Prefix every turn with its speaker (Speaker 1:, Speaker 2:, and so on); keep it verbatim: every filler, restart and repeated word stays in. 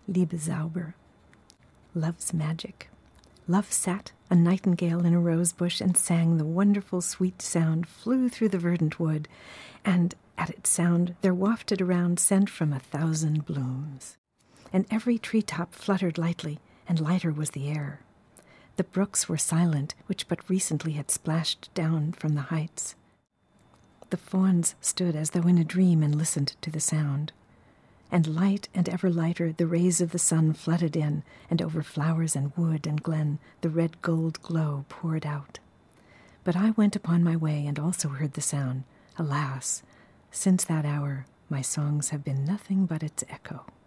Speaker 1: Liebe Zauber. Love's magic. Love sat, a nightingale in a rose bush, and sang. The wonderful sweet sound flew through the verdant wood, and at its sound there wafted around scent from a thousand blooms. And every treetop fluttered lightly, and lighter was the air. The brooks were silent, which but recently had splashed down from the heights. The fawns stood as though in a dream and listened to the sound. And light and ever lighter the rays of the sun flooded in, and over flowers and wood and glen the red gold glow poured out. But I went upon my way and also heard the sound. Alas, since that hour my songs have been nothing but its echo.